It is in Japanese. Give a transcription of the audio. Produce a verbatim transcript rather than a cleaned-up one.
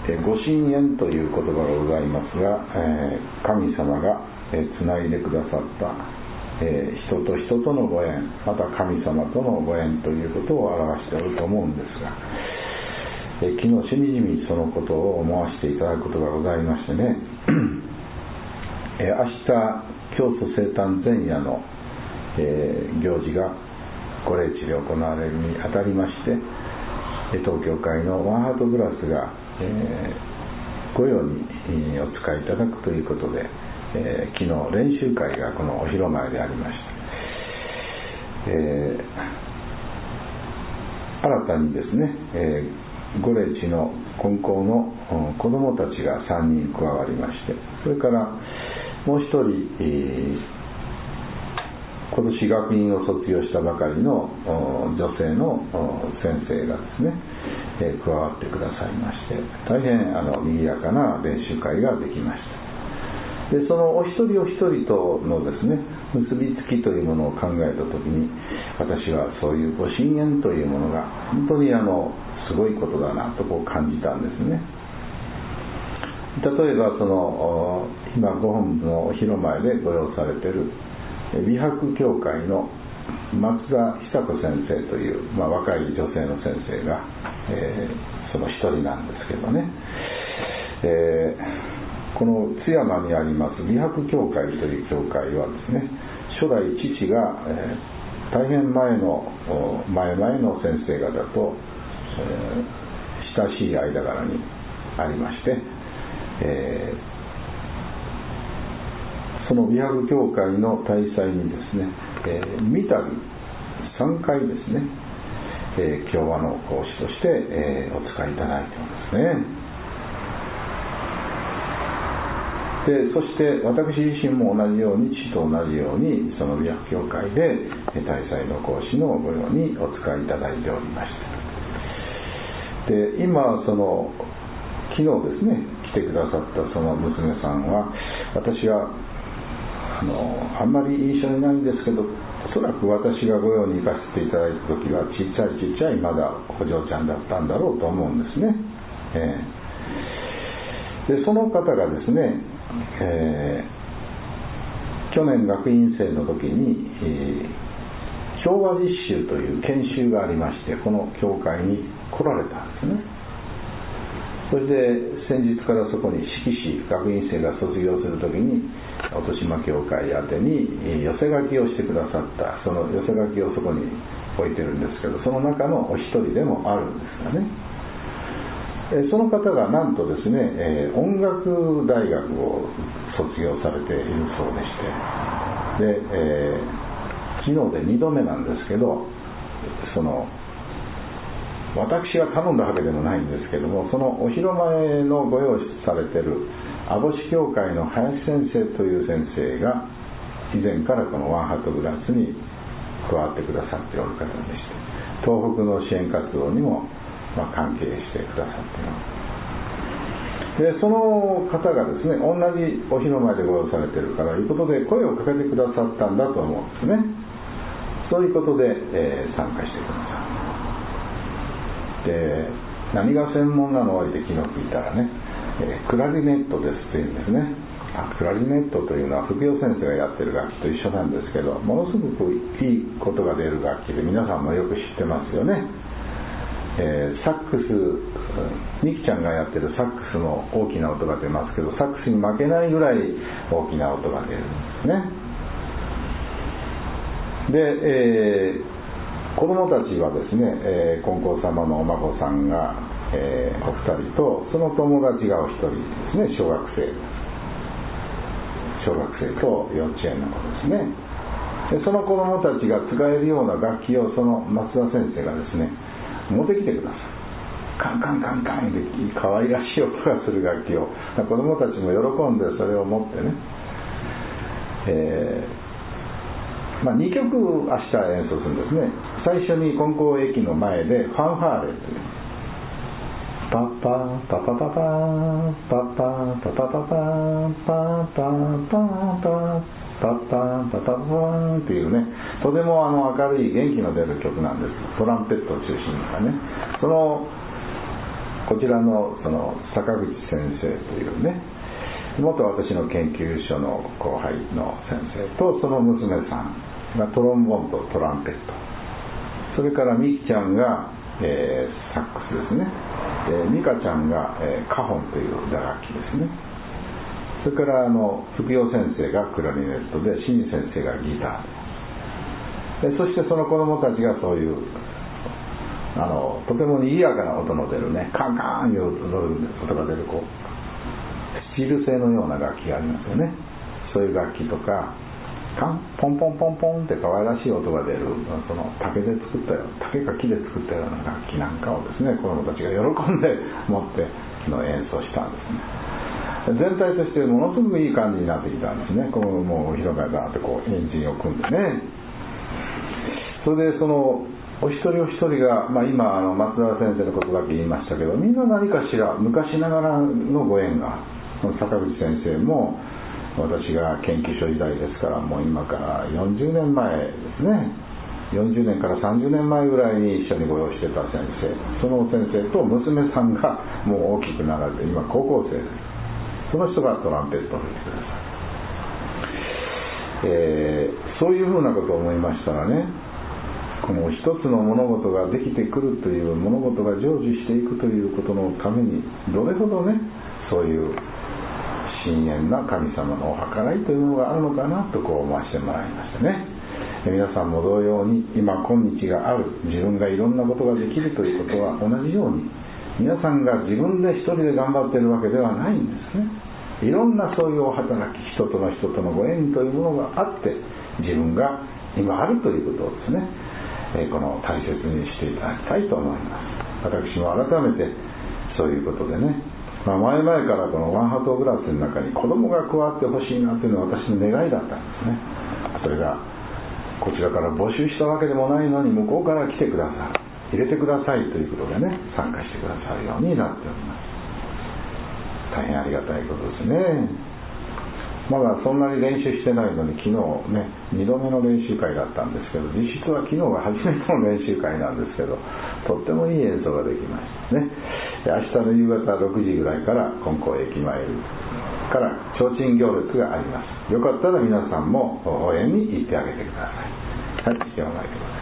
ご神縁という言葉がございますが、えー、神様がつないでくださった、えー、人と人とのご縁、また神様とのご縁ということを表していると思うんですが、えー、昨日しみじみそのことを思わせていただくことがございましてね、えー、明日教祖生誕前夜の、えー、行事がご霊地で行われるにあたりまして、東教会のワンハートグラスが、えー、御用にお使いいただくということで、えー、昨日練習会がこのお広前でありました。えー、新たにですね、えー、御霊地の金光の子どもたちがさんにん加わりまして、それからもう一人、えー今年学院を卒業したばかりの女性の先生がですね、えー、加わってくださいまして、大変あの賑やかな練習会ができました。でそのお一人お一人とのですね結びつきというものを考えたときに、私はそういうご神縁というものが本当にあのすごいことだなとこう感じたんですね。例えばその今ご本のお広前でご用されている美白協会の松田久子先生という、まあ、若い女性の先生が、えー、その一人なんですけどね、えー、この津山にあります美白協会という協会はですね、初代父が、えー、大変前の前々の先生方と、えー、親しい間柄にありまして、えーその美白協会の大祭にですね、えー、三度さんかいですね、えー、共和の講師として、えー、お使いいただいていますね。でそして私自身も同じように父と同じようにその美白協会で大祭の講師の御用にお使いいただいておりました。で今その昨日ですね来てくださったその娘さんは、私はあのあんまり印象にないんですけど、おそらく私が御用に行かせていただいた時はちっちゃいちっちゃいまだお嬢ちゃんだったんだろうと思うんですね。えー、でその方がですね、えー、去年学院生の時に、えー、昭和実習という研修がありまして、この教会に来られたんですね。それで先日からそこに式師学院生が卒業するときに音島教会宛てに寄せ書きをしてくださった、その寄せ書きをそこに置いてるんですけど、その中のお一人でもあるんですがね、その方がなんとですね、音楽大学を卒業されているそうでして、で、えー、昨日でにどめなんですけど、その私が頼んだわけでもないんですけども、そのお広前のご用意されている網干教会の林先生という先生が以前からこのワンハートグラスに加わってくださっておる方でして、東北の支援活動にもまあ関係してくださっています。でその方がですね、同じお広前でご用意されているからいうことで声をかけてくださったんだと思うんですね。そういうことで、えー、参加してください。で何が専門なのって昨日聞いたらね、えー、クラリネットですって言うんですね。あクラリネットというのは福代先生がやってる楽器と一緒なんですけど、ものすごくいいことが出る楽器で皆さんもよく知ってますよね。えー、サックス、ミキちゃんがやってるサックスの大きな音が出ますけど、サックスに負けないぐらい大きな音が出るんですね。で、えー子供たちはですね、えー、金光様のお孫さんが、えー、お二人と、その友達がお一人ですね、小学生小学生と幼稚園の子ですね。でその子供たちが使えるような楽器をその松田先生がですね持ってきてください。カンカンカンカンで可愛らしい音がする楽器を、子供たちも喜んでそれを持ってね、えーまあ、にきょく明日演奏するんですね。最初に金光駅の前でファンファーレというパッパーパパパパーパッパーパパパパーパーパーパーパーパッパーパパパーっていうね、とてもあの明るい元気の出る曲なんです。トランペットを中心にかね、そのこちらのその坂口先生というね、元私の研究所の後輩の先生とその娘さんがトロンボーンとトランペット、それからミキちゃんが、えー、サックスですね、えー、ミカちゃんが、えー、カホンという打楽器ですね。それからあの福代先生がクラリネットで、新先生がギターで、そしてその子供たちがそういうあのとても賑やかな音の出るね、カンカンいう音が出るこうスチール製のような楽器がありますよね。そういう楽器とか、カンポンポンポンポンって可愛らしい音が出る、その竹で作ったよ竹か木で作ったような楽器なんかをですね、子供たちが喜んで持っての演奏したんですね。全体としてものすごくいい感じになってきたんですね。このもう広がりがあってこうエンジンを組んでね。それでそのお一人お一人が、まあ、今あの松田先生のことだけ言いましたけど、みんな何かしら昔ながらのご縁が、坂口先生も私が研究所時代ですから、もう今からよんじゅうねんまえですね、よんじゅうねんからさんじゅうねんまえぐらいに一緒にご用意してた先生、その先生と娘さんがもう大きくなられて今高校生です。その人がトランペットを吹いてください。えー、そういうふうなことを思いましたらね、この一つの物事ができてくるという、物事が成就していくということのためにどれほどね、そういう深遠な神様のお計らいというものがあるのかなとこう思わせてもらいましたね。皆さんも同様に今今日がある、自分がいろんなことができるということは同じように、皆さんが自分で一人で頑張っているわけではないんですね。いろんなそういうお働き、人との人とのご縁というものがあって、自分が今あるということをですね、えー、この大切にしていただきたいと思います。私も改めてそういうことでね、まあ、前々からこのワンハートグラスの中に子供が加わってほしいなというのは私の願いだったんですね。それがこちらから募集したわけでもないのに、向こうから来てください、入れてくださいということでね、参加してくださるようになっております。大変ありがたいことですね。まだそんなに練習してないのに、昨日ねにどめの練習会だったんですけど、実質は昨日が初めての練習会なんですけど、とってもいい演奏ができましたね。明日の夕方ろくじぐらいから金光駅前から提灯行列があります。よかったら皆さんも応援に行ってあげてください。はい、今日はお参りください。